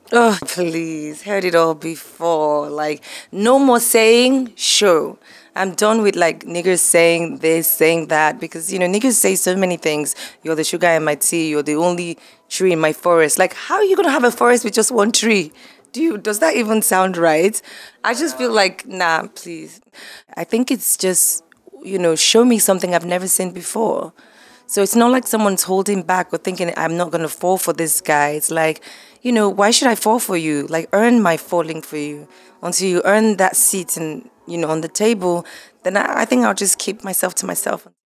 Oh, please. Heard it all before. Like, no more saying, sure. I'm done with like niggas saying this, saying that, because, niggas say so many things. You're the sugar in my tea. You're the only tree in my forest. Like, how are you going to have a forest with just one tree? Does that even sound right? I just feel like, nah, please. I think it's just, show me something I've never seen before. So it's not like someone's holding back or thinking I'm not going to fall for this guy. It's like, why should I fall for you? Like, earn my falling for you. Until you earn that seat and, on the table, then I think I'll just keep myself to myself.